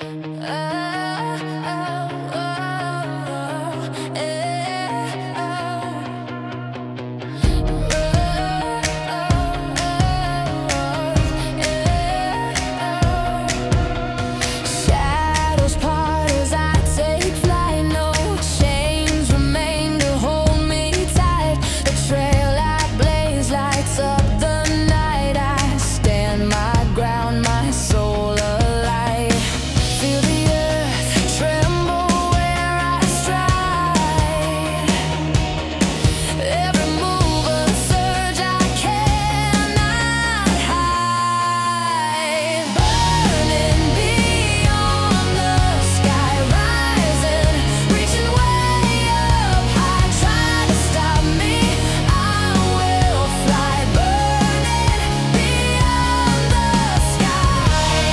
Shadows part as I take flight. No chains remain to hold me tight. The trail I blaze lights up the night. I stand my ground, my soul alight. Feel the earth tremble where I stride. Every move a surge I cannot hide. Burning beyond the sky, rising, reaching way up high. Try to stop me, I will fly. Burning beyond the sky.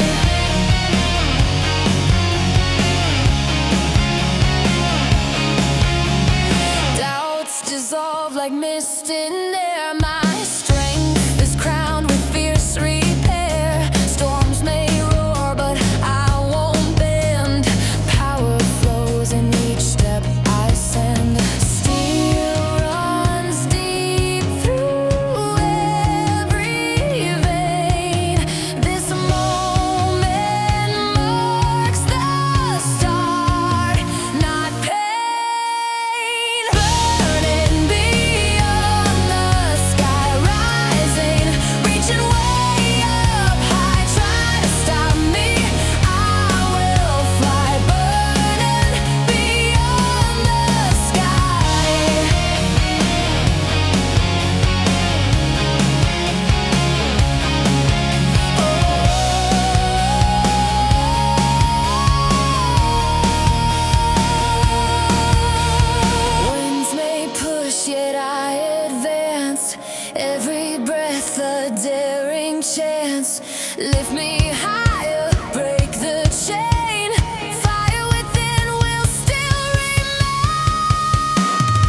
Doubts dissolve like mist in air. My strength is crowned with fierce repair. Storms may roar, but I won't bend. Power flows in each step I send. Steel runs deep through every vein. This moment marks the start, not pain. Burning beyond the sky, rising, reaching way up high. Try to stop me, I will fly. Burning beyond the sky. Winds may push, yet I advance. Every breath a daring chance. Lift me higher, break the chain. Fire within will still remain.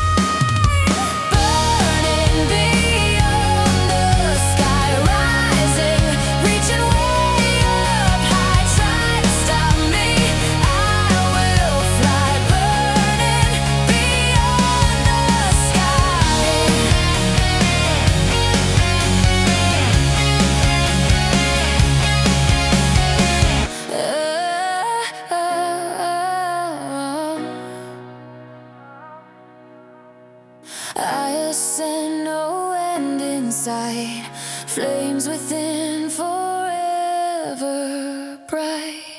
Burning beyond the sky, rising, reaching way up high. Try to stop me, I will fly. Burning beyond the sky. I ascend, no end in sight. Flames within forever bright.